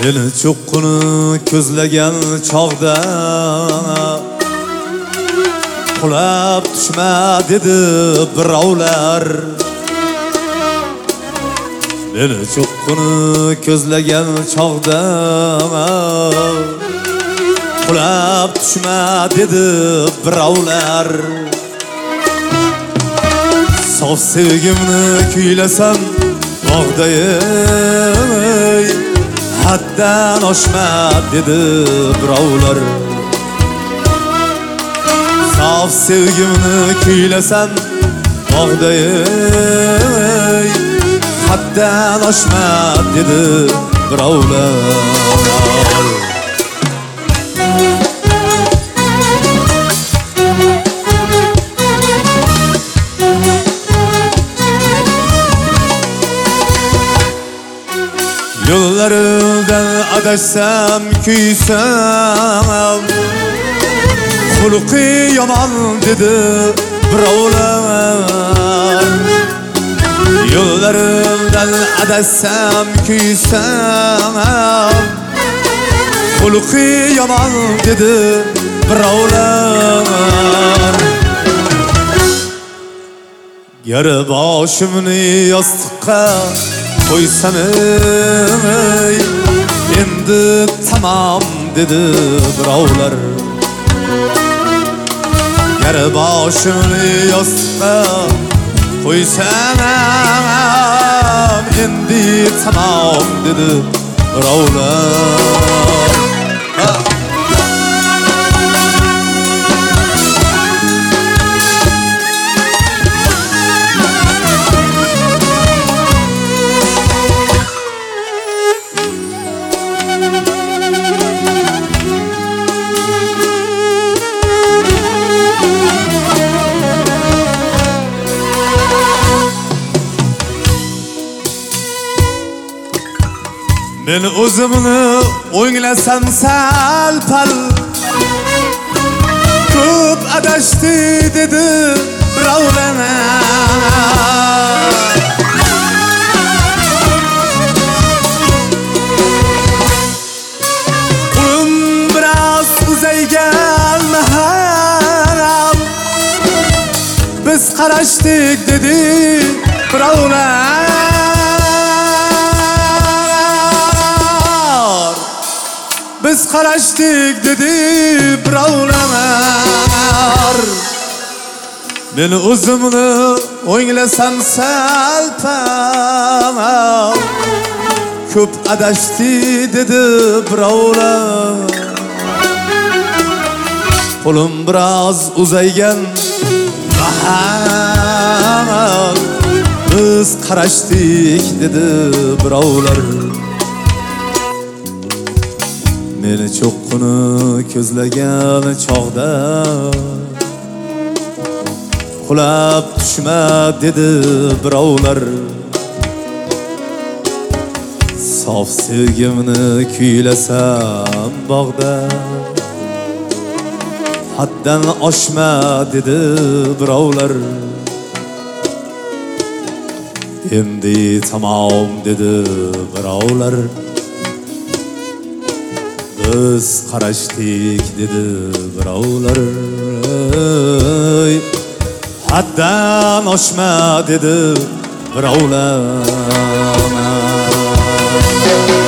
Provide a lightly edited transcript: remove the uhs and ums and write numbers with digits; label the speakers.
Speaker 1: Meni cho'qqini ko'zlagan chog'da qulab tushma dedi birovlar. Meni cho'qqini ko'zlagan chog'da qulab tushma dedi birovlar. Sof sevgimni kuylasam bog'day, haddan oshma dedi birovlar. Sof sevgimni kuylasam bog'day, haddan oshma dedi birovlar. Yollardan adashsam kuysam, xulqi yomon dedi birovlar. Yollardan adashsam kuysam, xulqi yomon dedi birovlar. Gar boshimni yostiqqa qo'ysam endi tamom dedi birovlar. Gar boshimni yostiqqa qo'ysam endi tamom dedi birovlar. Men o'zimni o'nglasam sal-pal, ko'p adashdi dedi birovlar. Qo'lim biroz uzaygan mahal, biz qarashdik dedi birovlar. Biz qarashdik dedi birovlar. Men o'zimni o'nglasam sal-pal, ko'p adashdi dedi birovlar. Qo'lim biroz uzaygan mahal, biz qarashdik dedi birovlar. Meni cho'qqini ko'zlagan chog'da qulab tushma dedi birovlar. Sof sevgimni kuylasam bog'da haddan oshma dedi birovlar. Endi tamom dedi birovlar. Biz qarashdik dedi birovlar. Haddan oshma dedi birovlar.